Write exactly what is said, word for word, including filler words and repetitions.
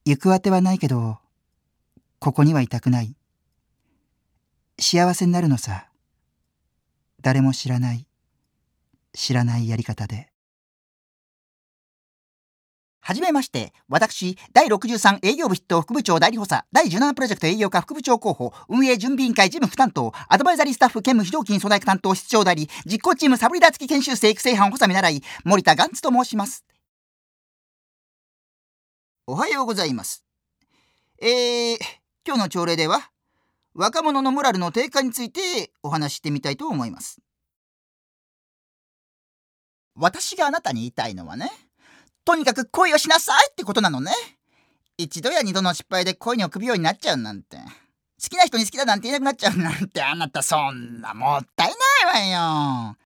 行くあてはないけど、ここにはいたくない。幸せになるのさ。誰も知らない、知らないやり方で。 はじめまして、私、だいろくじゅうさん営業部筆頭副部長代理補佐、だいじゅうななプロジェクト営業課副部長候補、運営準備委員会事務副担当、アドバイザリースタッフ兼務非常勤粗大担当室長代理、実行チームサブリーダー付き研修生育成班補佐見習い、森田ガンツと申します。おはようございます。えー、今日の朝礼では、若者のモラルの低下についてお話ししてみたいと思います。私があなたに言いたいのはね、とにかく恋をしなさいってことなのね。一度や二度の失敗で恋に臆病になっちゃうなんて、好きな人に好きだなんて言えなくなっちゃうなんて、あなたそんなもったいないわよ。